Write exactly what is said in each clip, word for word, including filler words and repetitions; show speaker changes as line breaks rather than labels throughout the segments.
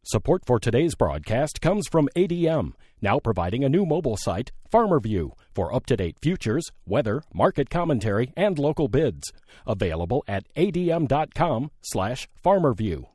Support for today's broadcast comes from A D M, now providing a new mobile site, FarmerView, for up-to-date futures, weather, market commentary, and local bids. Available at adm.com slash farmerview.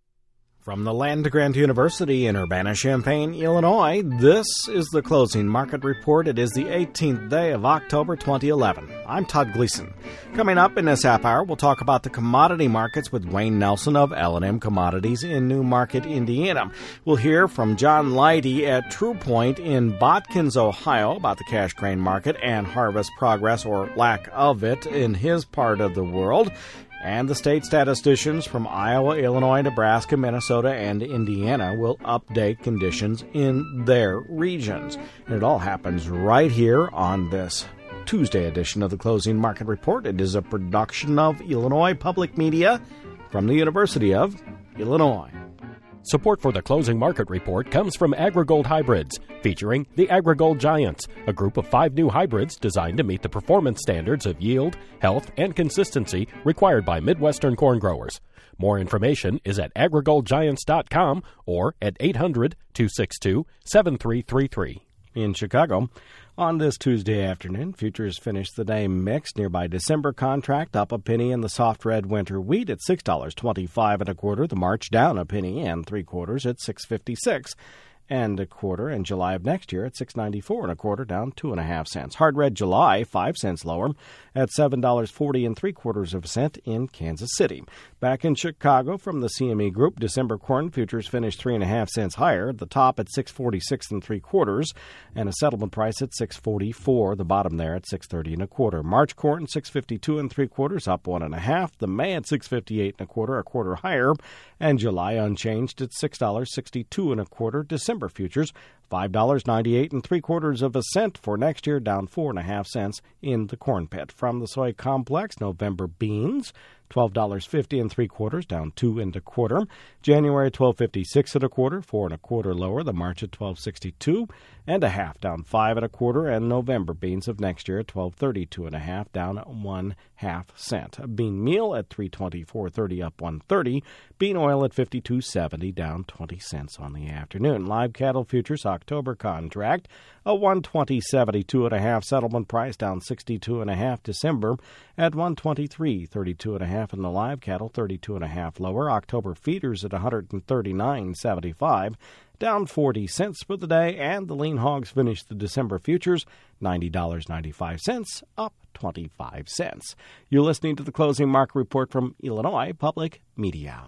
From the Land Grant University in Urbana-Champaign, Illinois, this is the Closing Market Report. It is the eighteenth day of October twenty eleven. I'm Todd Gleason. Coming up in this half hour, we'll talk about the commodity markets with Wayne Nelson of L and M Commodities in New Market, Indiana. We'll hear from John Leidy at True Point in Botkins, Ohio, about the cash grain market and harvest progress or lack of it in his part of the world. And the state statisticians from Iowa, Illinois, Nebraska, Minnesota, and Indiana will update conditions in their regions. And it all happens right here on this Tuesday edition of the Closing Market Report. It is a production of Illinois Public Media from the University of Illinois.
Support for the Closing Market Report comes from AgriGold Hybrids, featuring the AgriGold Giants, a group of five new hybrids designed to meet the performance standards of yield, health, and consistency required by Midwestern corn growers. More information is at agrigold giants dot com or at eight hundred, two six two, seven three three three.
In Chicago, on this Tuesday afternoon, futures finished the day mixed. Nearby December contract up a penny in the soft red winter wheat at six dollars and twenty-five cents and a quarter. The March down a penny and three quarters at six fifty-six and a quarter. And July of next year at six ninety-four and a quarter, down two and a half cents. Hard red July five cents lower at seven dollars and forty and three quarters of a cent in Kansas City. Back in Chicago from the C M E Group, December corn futures finished three and a half cents higher. The top at six forty-six and three quarters, and a settlement price at six forty-four. The bottom there at six thirty and a quarter. March corn six fifty-two and three quarters, up one and a half. The May at six fifty-eight and a quarter, a quarter higher, and July unchanged at six dollars and sixty-two and a quarter. December futures five dollars and ninety-eight and three quarters of a cent for next year, down four and a half cents in the corn pit. From the soy complex, November beans twelve dollars and fifty and three quarters, down two and a quarter. January twelve fifty-six and a quarter, four and a quarter lower. The March at twelve sixty-two and a half, down five and a quarter. And November beans of next year at twelve thirty-two and a half, down one half cent. Bean meal at three twenty-four thirty, up one thirty. Bean oil at fifty-two seventy, down twenty cents on the afternoon. Live cattle futures October contract a one twenty seventy-two and a half. Settlement price down sixty-two and a half. December at one twenty-three thirty-two and a half. And the live cattle thirty-two and a half lower. October feeders at one thirty-nine seventy-five, down forty cents for the day. And the lean hogs finished the December futures ninety dollars and ninety-five cents, up twenty-five cents. You're listening to the Closing Market Report from Illinois Public Media.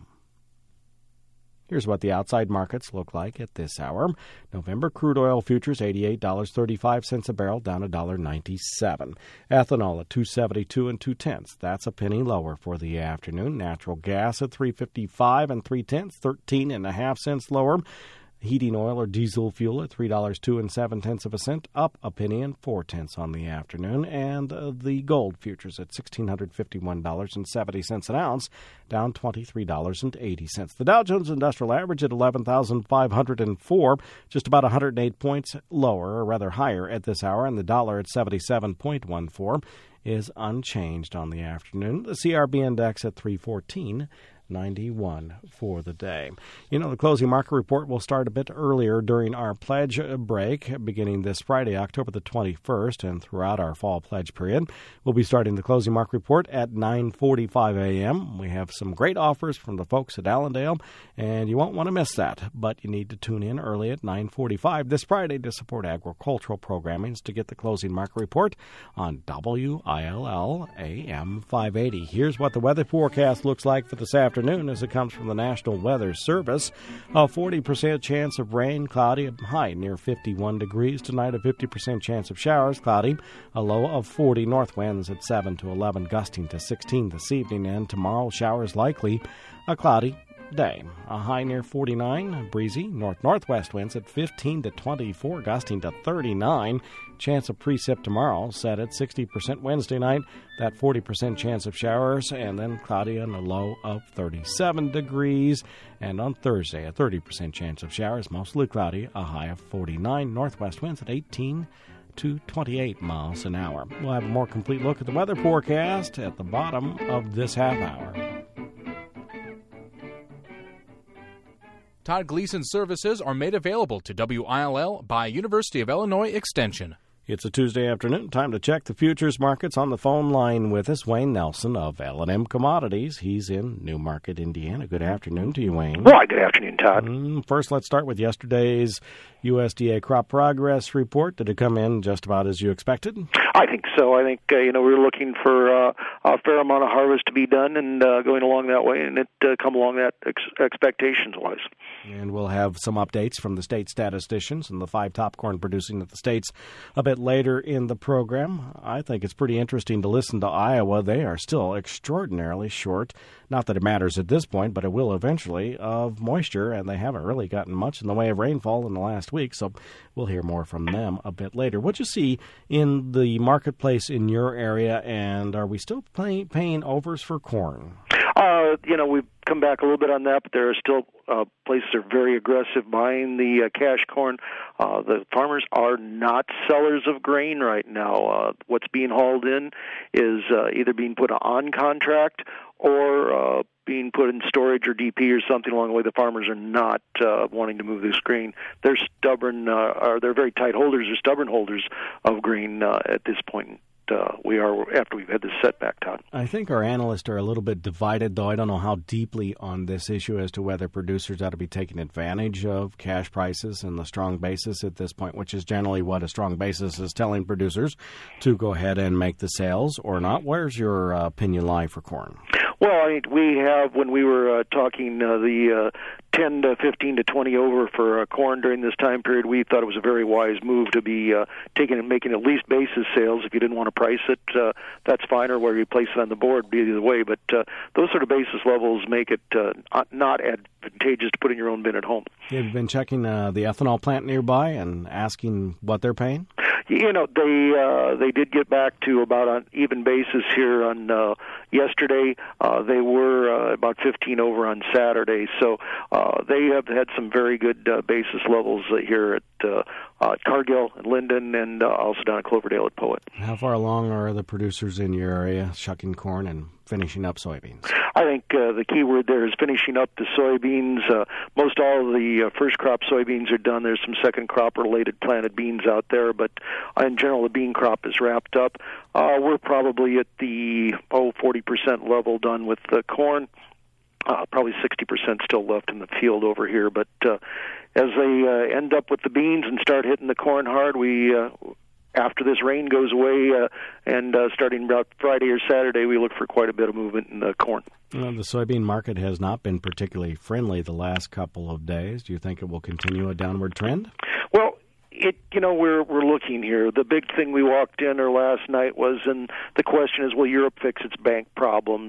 Here's what the outside markets look like at this hour. November crude oil futures, eighty-eight dollars and thirty-five cents a barrel, down one dollar and ninety-seven cents. Ethanol at two seventy-two and two tenths. That's a penny lower for the afternoon. Natural gas at three fifty-five and three tenths, thirteen and a half cents lower. Heating oil or diesel fuel at three dollars and two and seven tenths of a cent, up a penny and four tenths on the afternoon. And uh, the gold futures at one thousand six hundred fifty-one dollars and seventy cents an ounce, down twenty-three dollars and eighty cents. The Dow Jones Industrial Average at eleven thousand five hundred four, just about one hundred eight points lower, or rather higher at this hour, and the dollar at seventy-seven point one four is unchanged on the afternoon. The C R B index at three fourteen ninety-one for the day. You know, the Closing Market Report will start a bit earlier during our pledge break, beginning this Friday, October the twenty-first, and throughout our fall pledge period. We'll be starting the Closing Market Report at nine forty-five a.m. We have some great offers from the folks at Allendale, and you won't want to miss that, but you need to tune in early at nine forty-five this Friday to support agricultural programming to get the Closing Market Report on W I L L A M five eighty. Here's what the weather forecast looks like for this afternoon. Afternoon as it comes from the National Weather Service. A forty percent chance of rain, cloudy, a high near fifty-one degrees. Tonight, a fifty percent chance of showers, cloudy, a low of forty. North winds at seven to eleven, gusting to sixteen this evening. And tomorrow, showers likely, a cloudy day. A high near forty-nine, breezy. North-northwest winds at fifteen to twenty-four, gusting to thirty-nine. Chance of precip tomorrow set at sixty percent Wednesday night. That forty percent chance of showers, and then cloudy and a low of thirty-seven degrees. And on Thursday, a thirty percent chance of showers, mostly cloudy, a high of forty-nine. Northwest winds at eighteen to twenty-eight miles an hour. We'll have a more complete look at the weather forecast at the bottom of this half hour.
Todd Gleason services are made available to W I L L by University of Illinois Extension.
It's a Tuesday afternoon. Time to check the futures markets. On the phone line with us, Wayne Nelson of L and M Commodities. He's in Newmarket, Indiana. Good afternoon to you, Wayne.
Well, good afternoon, Todd.
Mm, first, let's start with yesterday's U S D A crop progress report. Did it come in just about as you expected?
I think so. I think, uh, you know, we were looking for uh, a fair amount of harvest to be done and uh, going along that way, and it uh, come along that ex- expectations-wise.
And we'll have some updates from the state statisticians and the five top corn producing at the states a bit later in the program. I think it's pretty interesting to listen to Iowa. They are still extraordinarily short. Not that it matters at this point, but it will eventually, of moisture, and they haven't really gotten much in the way of rainfall in the last week, so we'll hear more from them a bit later. What you see in the marketplace in your area, and are we still pay, paying overs for corn?
Uh, you know, we've come back a little bit on that, but there are still uh, places that are very aggressive buying the uh, cash corn. Uh, the farmers are not sellers of grain right now. Uh, what's being hauled in is uh, either being put on contract or uh, being put in storage or D P or something along the way. The farmers are not uh, wanting to move this grain. They're stubborn, uh, or they're very tight holders. They're stubborn holders of grain uh, at this point. Uh, we are after we've had this setback, Todd.
I think our analysts are a little bit divided, though. I don't know how deeply on this issue as to whether producers ought to be taking advantage of cash prices and the strong basis at this point, which is generally what a strong basis is telling producers to go ahead and make the sales or not. Where's your uh, opinion lie for corn?
Well, I mean, we have, when we were uh, talking uh, the uh, ten to fifteen to twenty over for uh, corn during this time period, we thought it was a very wise move to be uh, taking and making at least basis sales. If you didn't want to price it, uh, that's fine, or where you place it on the board, be either way. But uh, those sort of basis levels make it uh, not advantageous to put in your own bin at home.
Have you been checking uh, the ethanol plant nearby and asking what they're paying?
You know, they uh, they did get back to about an even basis here on uh, yesterday. Uh, they were uh, about fifteen over on Saturday, so uh, they have had some very good uh, basis levels uh, here at uh, uh, Cargill and Linden, and uh, also down at Cloverdale at Poet.
How far along are the producers in your area shucking corn and finishing up soybeans?
I think uh, the key word there is finishing up the soybeans. Uh, most all of the uh, first crop soybeans are done. There's some second crop related planted beans out there, but in general the bean crop is wrapped up. Uh, we're probably at the oh forty percent level done with the corn. Uh, probably sixty percent still left in the field over here, but uh, as they uh, end up with the beans and start hitting the corn hard, we uh, after this rain goes away, uh, and uh, starting about Friday or Saturday, we look for quite a bit of movement in the corn.
Well, the soybean market has not been particularly friendly the last couple of days. Do you think it will continue a downward trend?
Well, it you know we're we're looking here. The big thing we walked in or last night was, and the question is, will Europe fix its bank problems?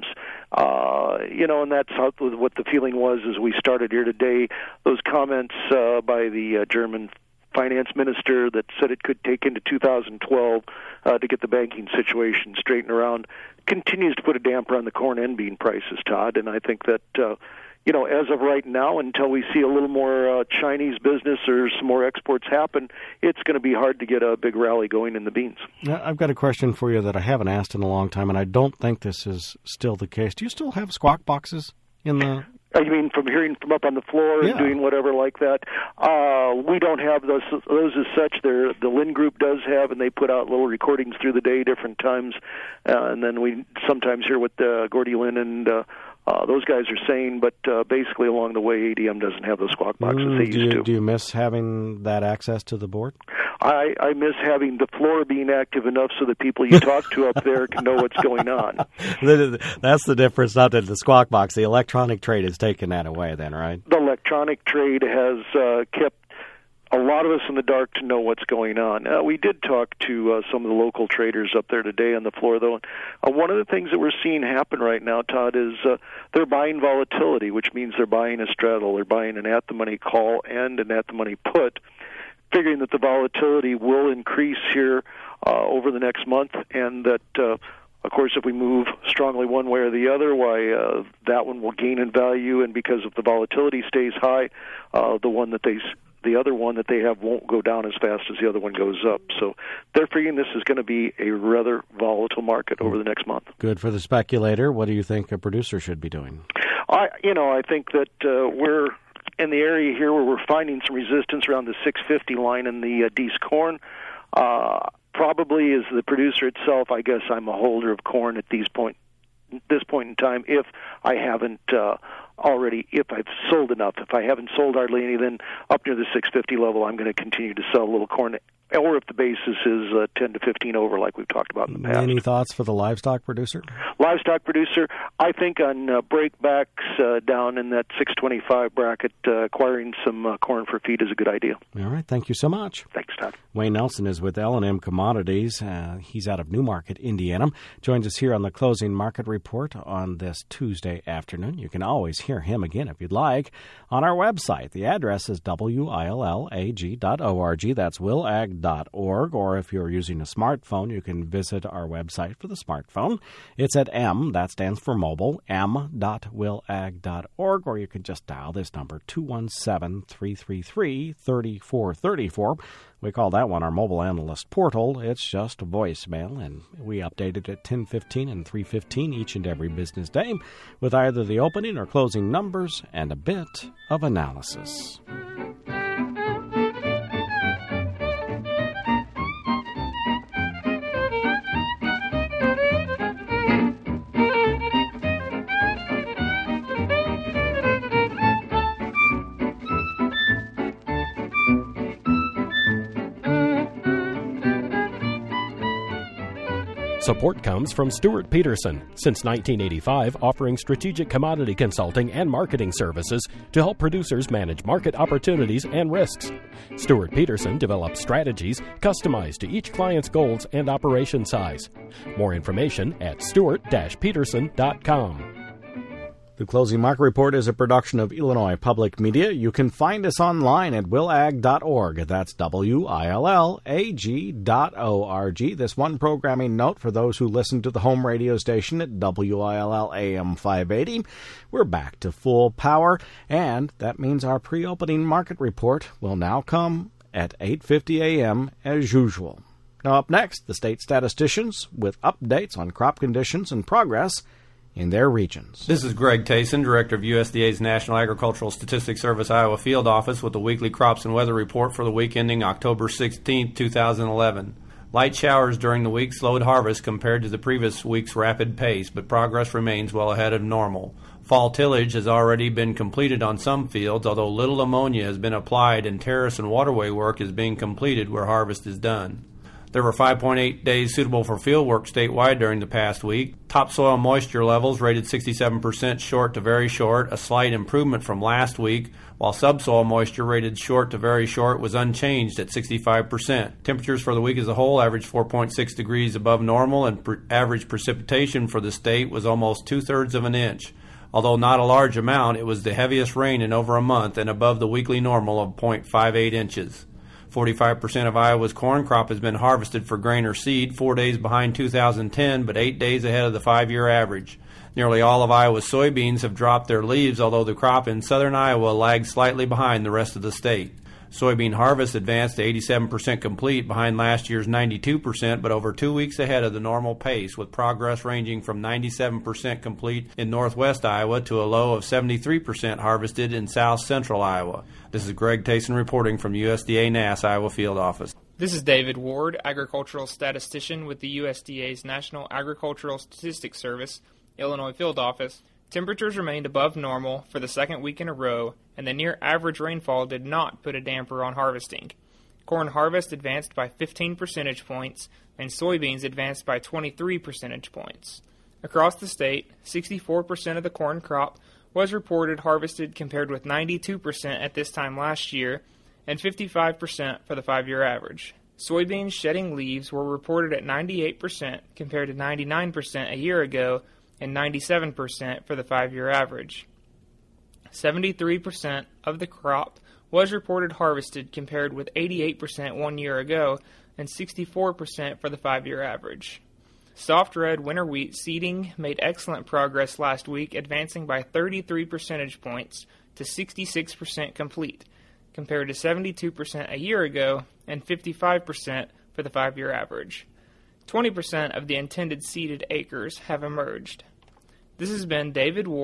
Uh, you know, and that's how, what the feeling was as we started here today. Those comments uh, by the uh, German finance minister that said it could take into two thousand twelve uh, to get the banking situation straightened around continues to put a damper on the corn and bean prices, Todd. And I think that, uh, you know, as of right now, until we see a little more uh, Chinese business or some more exports happen, it's going to be hard to get a big rally going in the beans.
Now, I've got a question for you that I haven't asked in a long time, and I don't think this is still the case. Do you still have squawk boxes in the...
I mean, from hearing from up on the floor and
yeah.
doing whatever like that. Uh, we don't have those those as such. They're, the Lynn Group does have, and they put out little recordings through the day, different times. Uh, and then we sometimes hear what uh, Gordy Lynn and uh, uh, those guys are saying. But uh, basically, along the way, A D M doesn't have those squawk boxes
mm,
they
do
used
you,
to.
Do you miss having that access to the board?
I, I miss having the floor being active enough so that people you talk to up there can know what's going on.
That's the difference, not that the squawk box. The electronic trade has taken that away then, right?
The electronic trade has uh, kept a lot of us in the dark to know what's going on. Uh, we did talk to uh, some of the local traders up there today on the floor, though. Uh, one of the things that we're seeing happen right now, Todd, is uh, they're buying volatility, which means they're buying a straddle. They're buying an at-the-money call and an at-the-money put, figuring that the volatility will increase here uh, over the next month, and that, uh, of course, if we move strongly one way or the other, why uh, that one will gain in value, and because if the volatility stays high, uh, the one that they the other one that they have won't go down as fast as the other one goes up. So they're figuring this is going to be a rather volatile market over the next month.
Good for the speculator. What do you think a producer should be doing?
I, you know, I think that uh, we're in the area here where we're finding some resistance around the six fifty line in the uh, Dees corn. Uh, probably as the producer itself, I guess I'm a holder of corn at these point, this point in time, if I haven't uh, already, if I've sold enough. If I haven't sold hardly any, then up near the six fifty level, I'm going to continue to sell a little corn, or if the basis is uh, ten to fifteen over, like we've talked about in the past.
Any thoughts for the livestock producer?
Livestock producer, I think on uh, breakbacks uh, down in that six twenty-five bracket, uh, acquiring some uh, corn for feed is a good idea.
All right, thank you so much.
Thanks, Todd.
Wayne Nelson is with L and M Commodities. Uh, he's out of Newmarket, Indiana. Joins us here on the Closing Market Report on this Tuesday afternoon. You can always hear him again if you'd like on our website. The address is W I L L A G dot org. That's will ag dot org. Or if you're using a smartphone, you can visit our website for the smartphone. It's at M, that stands for mobile, m dot will ag dot org. Or you can just dial this number, two one seven, three three three, three four three four. We call that one our mobile analyst portal. It's just a voicemail, and we update it at ten fifteen and three fifteen each and every business day with either the opening or closing numbers and a bit of analysis.
Support comes from Stuart Peterson, since nineteen eighty-five offering strategic commodity consulting and marketing services to help producers manage market opportunities and risks. Stuart Peterson develops strategies customized to each client's goals and operation size. More information at stuart dash peterson dot com.
The Closing Market Report is a production of Illinois Public Media. You can find us online at will ag dot org. That's W I L L A G dot O R G. This one programming note for those who listen to the home radio station at W I L L A M five eighty. We're back to full power, and that means our pre-opening market report will now come at eight fifty a.m. as usual. Now up next, the state statisticians with updates on crop conditions and progress in their regions.
This is Greg Tayson, Director of U S D A's National Agricultural Statistics Service Iowa Field Office with the weekly crops and weather report for the week ending October sixteenth, two thousand eleven. Light showers during the week slowed harvest compared to the previous week's rapid pace, but progress remains well ahead of normal. Fall tillage has already been completed on some fields, although little ammonia has been applied and terrace and waterway work is being completed where harvest is done. There were five point eight days suitable for field work statewide during the past week. Topsoil moisture levels rated sixty-seven percent short to very short, a slight improvement from last week, while subsoil moisture rated short to very short was unchanged at sixty-five percent. Temperatures for the week as a whole averaged four point six degrees above normal, and per- average precipitation for the state was almost two-thirds of an inch. Although not a large amount, it was the heaviest rain in over a month and above the weekly normal of zero point five eight inches. forty-five percent of Iowa's corn crop has been harvested for grain or seed, four days behind two thousand ten, but eight days ahead of the five-year average. Nearly all of Iowa's soybeans have dropped their leaves, although the crop in southern Iowa lags slightly behind the rest of the state. Soybean harvest advanced to eighty-seven percent complete, behind last year's ninety-two percent, but over two weeks ahead of the normal pace, with progress ranging from ninety-seven percent complete in northwest Iowa to a low of seventy-three percent harvested in south central Iowa. This is Greg Tayson reporting from U S D A N A S Iowa Field Office.
This is David Ward, agricultural statistician with the U S D A's National Agricultural Statistics Service, Illinois Field Office. Temperatures remained above normal for the second week in a row, and the near-average rainfall did not put a damper on harvesting. Corn harvest advanced by fifteen percentage points, and soybeans advanced by twenty-three percentage points. Across the state, sixty-four percent of the corn crop was reported harvested compared with ninety-two percent at this time last year, and fifty-five percent for the five-year average. Soybeans shedding leaves were reported at ninety-eight percent compared to ninety-nine percent a year ago, and ninety-seven percent for the five-year average. seventy-three percent of the crop was reported harvested compared with eighty-eight percent one year ago and sixty-four percent for the five-year average. Soft red winter wheat seeding made excellent progress last week, advancing by thirty-three percentage points to sixty-six percent complete, compared to seventy-two percent a year ago and fifty-five percent for the five-year average. twenty percent of the intended seeded acres have emerged. This has been David Ward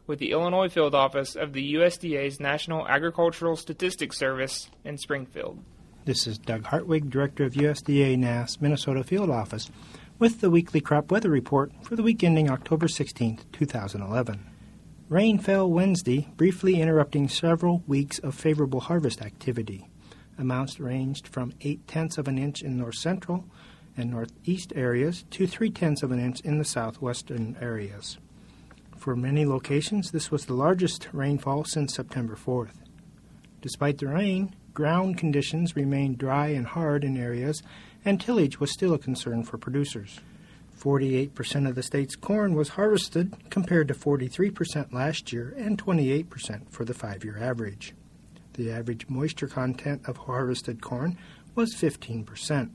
with the Illinois Field Office of the U S D A's National Agricultural Statistics Service in Springfield.
This is Doug Hartwig, Director of U S D A N A S Minnesota Field Office, with the weekly crop weather report for the week ending October sixteenth, two thousand eleven. Rain fell Wednesday, briefly interrupting several weeks of favorable harvest activity. Amounts ranged from eight tenths of an inch in north central and northeast areas to three tenths of an inch in the southwestern areas. For many locations, this was the largest rainfall since September fourth. Despite the rain, ground conditions remained dry and hard in areas, and tillage was still a concern for producers. forty-eight percent of the state's corn was harvested, compared to forty-three percent last year and twenty-eight percent for the five-year average. The average moisture content of harvested corn was fifteen percent.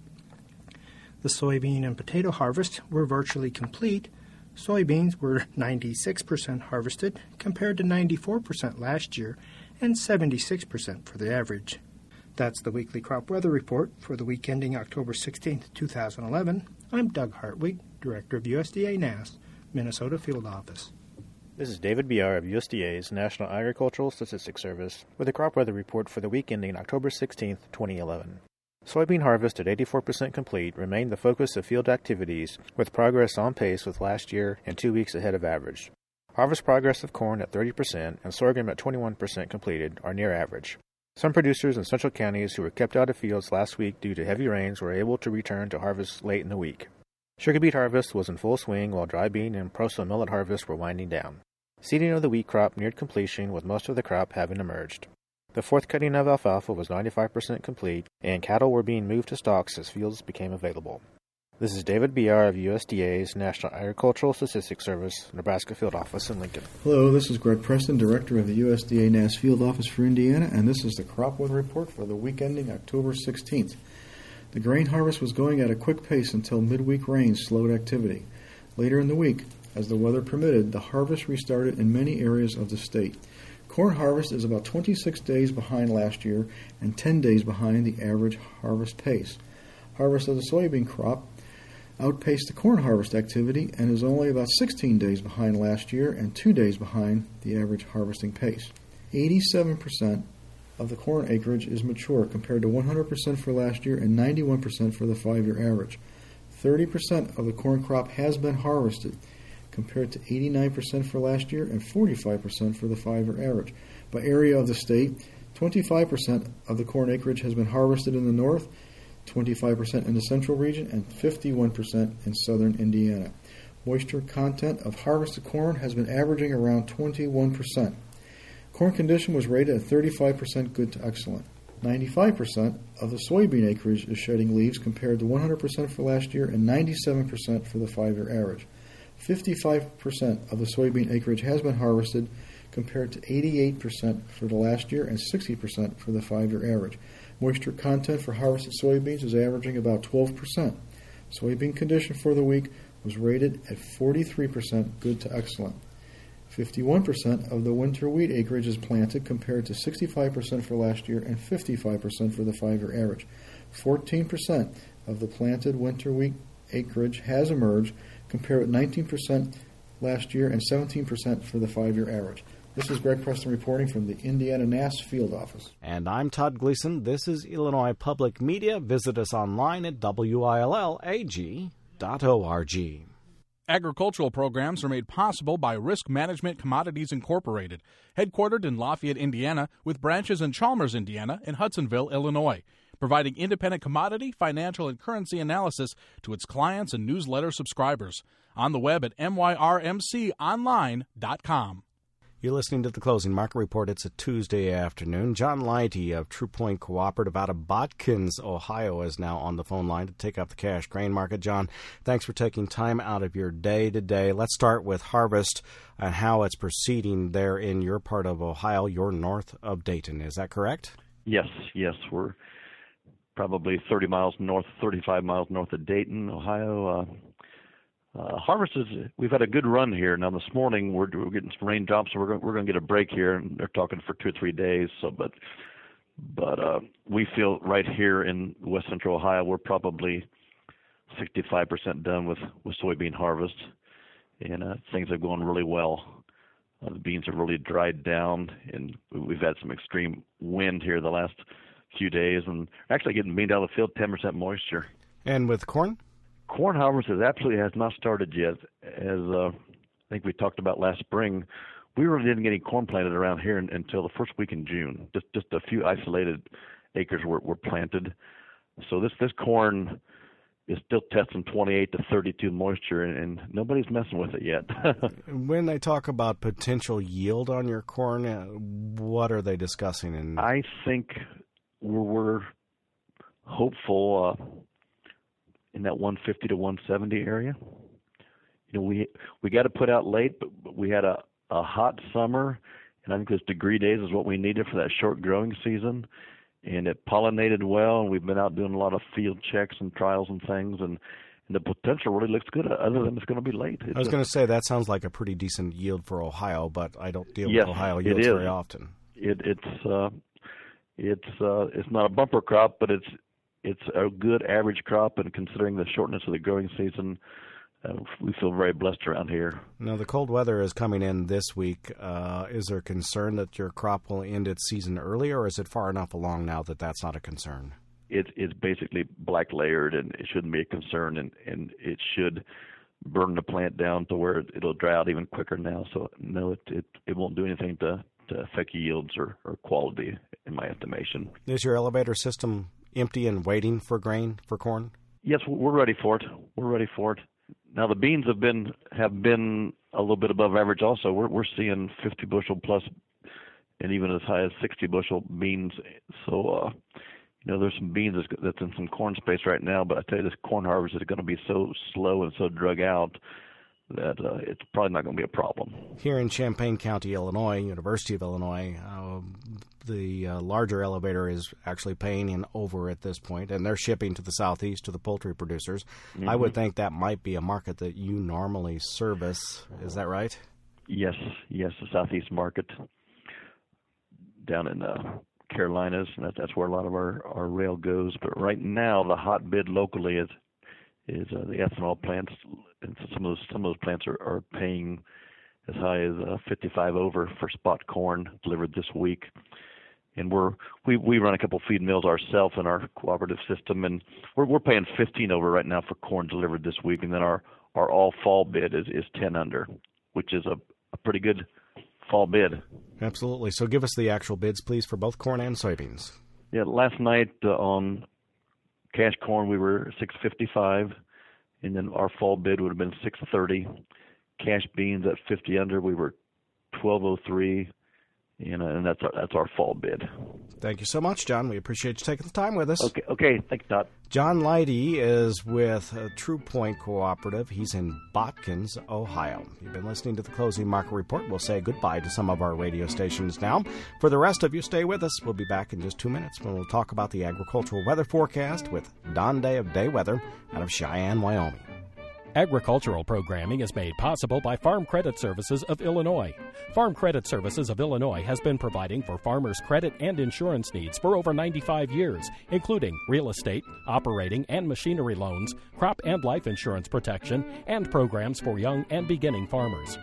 The soybean and potato harvests were virtually complete. Soybeans were ninety-six percent harvested, compared to ninety-four percent last year and seventy-six percent for the average. That's the weekly crop weather report for the week ending October sixteenth, two thousand eleven. I'm Doug Hartwig, Director of U S D A N A S, Minnesota Field Office.
This is David Biar of U S D A's National Agricultural Statistics Service with a crop weather report for the week ending October sixteenth, twenty eleven. Soybean harvest at eighty-four percent complete remained the focus of field activities, with progress on pace with last year and two weeks ahead of average. Harvest progress of corn at thirty percent and sorghum at twenty-one percent completed are near average. Some producers in central counties who were kept out of fields last week due to heavy rains were able to return to harvest late in the week. Sugar beet harvest was in full swing while dry bean and proso millet harvest were winding down. Seeding of the wheat crop neared completion, with most of the crop having emerged. The fourth cutting of alfalfa was ninety-five percent complete, and cattle were being moved to stocks as fields became available. This is David Biar of U S D A's National Agricultural Statistics Service, Nebraska Field Office in Lincoln.
Hello, this is Greg Preston, Director of the U S D A N A S Field Office for Indiana, and this is the crop weather report for the week ending October sixteenth. The grain harvest was going at a quick pace until midweek rains slowed activity. Later in the week, as the weather permitted, the harvest restarted in many areas of the state. Corn harvest is about twenty-six days behind last year and ten days behind the average harvest pace. Harvest of the soybean crop outpaced the corn harvest activity and is only about sixteen days behind last year and two days behind the average harvesting pace. eighty-seven percent of the corn acreage is mature, compared to one hundred percent for last year and ninety-one percent for the five-year average. thirty percent of the corn crop has been harvested, compared to eighty-nine percent for last year and forty-five percent for the five-year average. By area of the state, twenty-five percent of the corn acreage has been harvested in the north, twenty-five percent in the central region, and fifty-one percent in southern Indiana. Moisture content of harvested corn has been averaging around twenty-one percent. Corn condition was rated at thirty-five percent good to excellent. ninety-five percent of the soybean acreage is shedding leaves, compared to one hundred percent for last year and ninety-seven percent for the five-year average. fifty-five percent of the soybean acreage has been harvested, compared to eighty-eight percent for the last year and sixty percent for the five-year average. Moisture content for harvested soybeans is averaging about twelve percent. Soybean condition for the week was rated at forty-three percent good to excellent. fifty-one percent of the winter wheat acreage is planted, compared to sixty-five percent for last year and fifty-five percent for the five-year average. fourteen percent of the planted winter wheat acreage has emerged, compared with nineteen percent last year and seventeen percent for the five-year average. This is Greg Preston reporting from the Indiana N A S Field Office.
And I'm Todd Gleason. This is Illinois Public Media. Visit us online at W I L L A G dot org.
Agricultural programs are made possible by Risk Management Commodities Incorporated, headquartered in Lafayette, Indiana, with branches in Chalmers, Indiana, and Hudsonville, Illinois, providing independent commodity, financial, and currency analysis to its clients and newsletter subscribers. On the web at M Y R M C online dot com.
You're listening to the Closing Market Report. It's a Tuesday afternoon. John Lighty of True Point Cooperative out of Botkins, Ohio, is now on the phone line to take up the cash grain market. John, thanks for taking time out of your day today. Let's start with harvest and how it's proceeding there in your part of Ohio. You're north of Dayton. Is that correct?
Yes, yes. We're probably thirty miles north, thirty-five miles north of Dayton, Ohio. Uh, Uh, harvest is, we've had a good run here. Now this morning we're, we're getting some raindrops, so we're going, we're going to get a break here, and they're talking for two or three days. So, but, but uh, we feel right here in west central Ohio, we're probably sixty-five percent done with, with soybean harvest, and uh, things are going really well. Uh, the beans have really dried down, and we've had some extreme wind here the last few days, and actually getting beans out of the field, ten percent moisture.
And with corn?
Corn harvest has absolutely has not started yet. As uh, I think we talked about last spring, we really didn't get any corn planted around here in, until the first week in June. Just just a few isolated acres were, were planted. So this, this corn is still testing twenty-eight to thirty-two moisture, and, and nobody's messing with it yet.
When they talk about potential yield on your corn, uh, what are they discussing? In
I think we're, we're hopeful uh, in that one fifty to one seventy area. You know, we we got to put out late, but, but we had a, a hot summer, and I think this degree days is what we needed for that short growing season. And it pollinated well, and we've been out doing a lot of field checks and trials and things, and, and the potential really looks good, other than it's going to be late. It's
I was going to say, that sounds like a pretty decent yield for Ohio, but I don't deal
yes,
with Ohio yields
it is.
very often.
It, it's uh, it's uh, it's not a bumper crop, but it's it's a good average crop, and considering the shortness of the growing season, uh, we feel very blessed around here.
Now, the cold weather is coming in this week. Uh, is there concern that your crop will end its season early, or is it far enough along now that that's not a concern?
It, it's basically black layered, and it shouldn't be a concern, and, and it should burn the plant down to where it'll dry out even quicker now. So, no, it it, it won't do anything to, to affect yields or, or quality, in my estimation.
Is your elevator system empty and waiting for grain, for corn?
Yes, we're ready for it. We're ready for it. Now the beans have been have been a little bit above average. Also, we're we're seeing fifty bushel plus, and even as high as sixty bushel beans. So, uh, you know, there's some beans that's, that's in some corn space right now. But I tell you, this corn harvest is going to be so slow and so drug out that uh, it's probably not going to be a problem.
Here in Champaign County, Illinois, University of Illinois, uh, the uh, larger elevator is actually paying in over at this point, and they're shipping to the southeast to the poultry producers. Mm-hmm. I would think that might be a market that you normally service. Is that right?
Yes, yes, the southeast market down in uh, Carolinas, and that, that's where a lot of our, our rail goes. But right now, the hot bid locally is is uh, the ethanol plants, and some of those some of those plants are, are paying as high as uh, fifty-five over for spot corn delivered this week. And we're we we run a couple feed mills ourselves in our cooperative system, and we're we're paying fifteen over right now for corn delivered this week. And then our, our all fall bid is, is ten under, which is a, a pretty good fall bid.
Absolutely. So give us the actual bids, please, for both corn and soybeans.
Yeah, last night uh, on cash corn we were six fifty-five, and then our fall bid would have been six thirty. Cash beans at fifty under, we were twelve oh three. You know, and that's our, that's our fall bid.
Thank you so much, John. We appreciate you taking the time with us.
Okay, okay. Thanks, Todd.
John Leidy is with uh, True Point Cooperative. He's in Botkins, Ohio. You've been listening to the Closing Market Report. We'll say goodbye to some of our radio stations now. For the rest of you, stay with us. We'll be back in just two minutes when we'll talk about the agricultural weather forecast with Don Day of Day Weather out of Cheyenne, Wyoming.
Agricultural programming is made possible by Farm Credit Services of Illinois. Farm Credit Services of Illinois has been providing for farmers' credit and insurance needs for over ninety-five years, including real estate, operating and machinery loans, crop and life insurance protection, and programs for young and beginning farmers.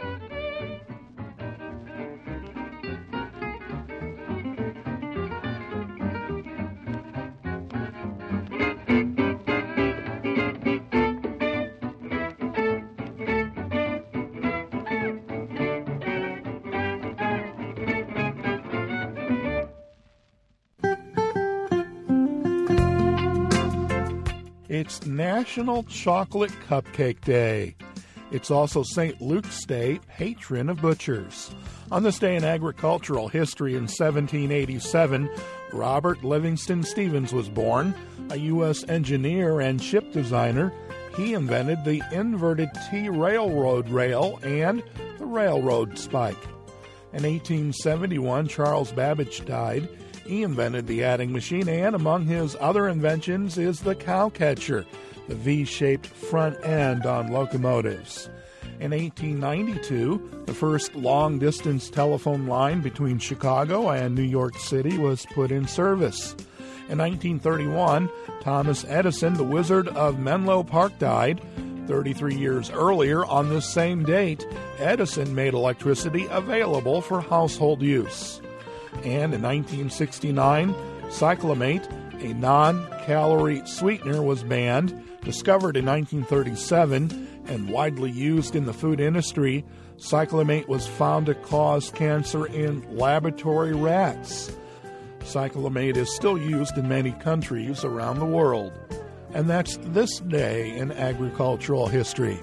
It's National Chocolate Cupcake Day. It's also Saint Luke's Day, patron of butchers. On this day in agricultural history in seventeen eighty-seven, Robert Livingston Stevens was born, a U S engineer and ship designer. He invented the inverted T railroad rail and the railroad spike. In eighteen seventy-one, Charles Babbage died. He invented the adding machine, and among his other inventions is the cow catcher, the V-shaped front end on locomotives. In eighteen ninety-two, the first long-distance telephone line between Chicago and New York City was put in service. In nineteen thirty-one, Thomas Edison, the Wizard of Menlo Park, died. thirty-three years earlier, on this same date, Edison made electricity available for household use. And in nineteen sixty-nine, cyclamate, a non-calorie sweetener, was banned. Discovered in nineteen thirty-seven and widely used in the food industry, cyclamate was found to cause cancer in laboratory rats. Cyclamate is still used in many countries around the world. And that's this day in agricultural history.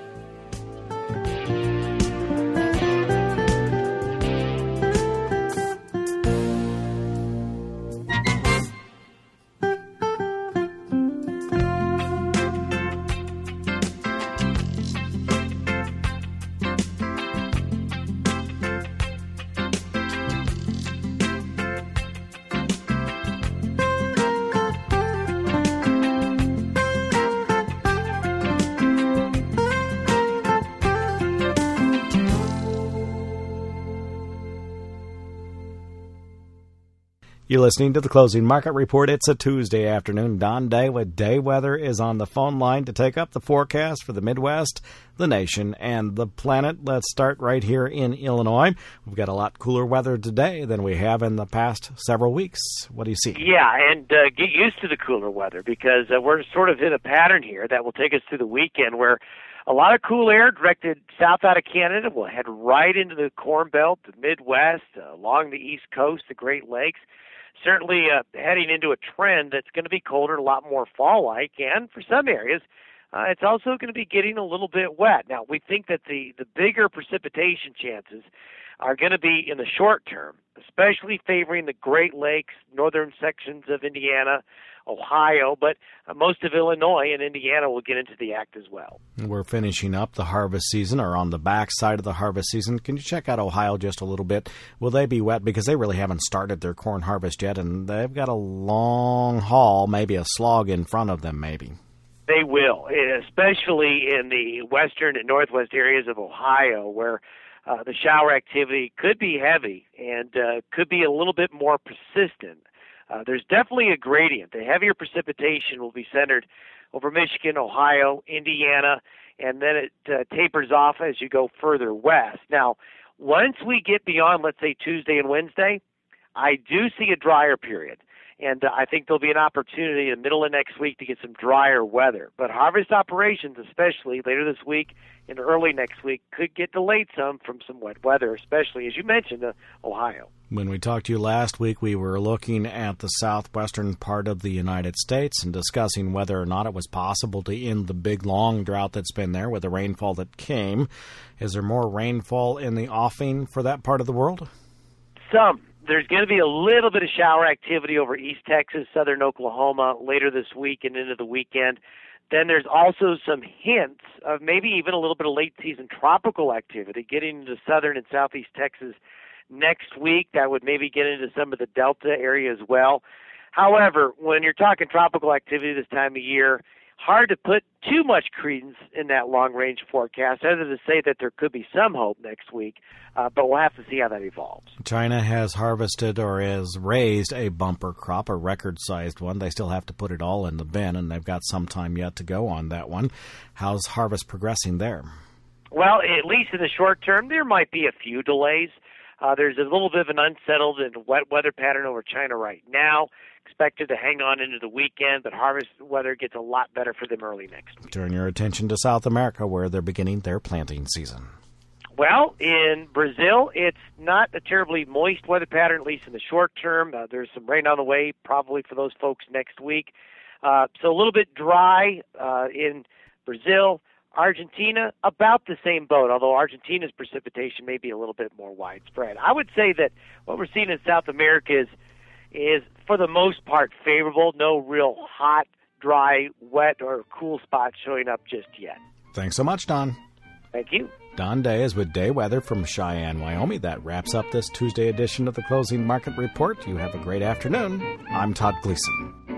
You're listening to the Closing Market Report. It's a Tuesday afternoon. Don Day with Day Weather is on the phone line to take up the forecast for the Midwest, the nation, and the planet. Let's start right here in Illinois. We've got a lot cooler weather today than we have in the past several weeks. What do you see?
Yeah, and uh, get used to the cooler weather because uh, we're sort of in a pattern here that will take us through the weekend where a lot of cool air directed south out of Canada will head right into the Corn Belt, the Midwest, uh, along the East Coast, the Great Lakes. Certainly uh, heading into a trend that's going to be colder, a lot more fall-like, and for some areas, uh, it's also going to be getting a little bit wet. Now, we think that the, the bigger precipitation chances are going to be in the short term, especially favoring the Great Lakes, northern sections of Indiana, Ohio, but uh, most of Illinois and Indiana will get into the act as well.
We're finishing up the harvest season, or on the back side of the harvest season. Can you check out Ohio just a little bit? Will they be wet? Because they really haven't started their corn harvest yet, and they've got a long haul, maybe a slog in front of them, maybe.
They will, especially in the western and northwest areas of Ohio, where uh, the shower activity could be heavy and uh, could be a little bit more persistent. Uh, there's definitely a gradient. The heavier precipitation will be centered over Michigan, Ohio, Indiana, and then it uh, tapers off as you go further west. Now, once we get beyond, let's say, Tuesday and Wednesday, I do see a drier period. And uh, I think there'll be an opportunity in the middle of next week to get some drier weather. But harvest operations, especially later this week and early next week, could get delayed some from some wet weather, especially, as you mentioned, uh, Ohio.
When we talked to you last week, we were looking at the southwestern part of the United States and discussing whether or not it was possible to end the big, long drought that's been there with the rainfall that came. Is there more rainfall in the offing for that part of the world?
Some. There's going to be a little bit of shower activity over East Texas, southern Oklahoma later this week and into the weekend. Then there's also some hints of maybe even a little bit of late-season tropical activity getting into southern and southeast Texas next week. That would maybe get into some of the Delta area as well. However, when you're talking tropical activity this time of year, hard to put too much credence in that long-range forecast, other than to say that there could be some hope next week, uh, but we'll have to see how that evolves.
China has harvested or has raised a bumper crop, a record-sized one. They still have to put it all in the bin, and they've got some time yet to go on that one. How's harvest progressing there?
Well, at least in the short term, there might be a few delays. Uh, there's a little bit of an unsettled and wet weather pattern over China right now. Expected to hang on into the weekend, but harvest weather gets a lot better for them early next week.
Turn your attention to South America, where they're beginning their planting season.
Well, in Brazil, it's not a terribly moist weather pattern, at least in the short term. Uh, there's some rain on the way, probably for those folks next week. Uh, so a little bit dry uh, in Brazil. Argentina, about the same boat, although Argentina's precipitation may be a little bit more widespread. I would say that what we're seeing in South America is, is for the most part, favorable. No real hot, dry, wet, or cool spots showing up just yet.
Thanks so much, Don.
Thank you.
Don Day is with Day Weather from Cheyenne, Wyoming. That wraps up this Tuesday edition of the Closing Market Report. You have a great afternoon. I'm Todd Gleason.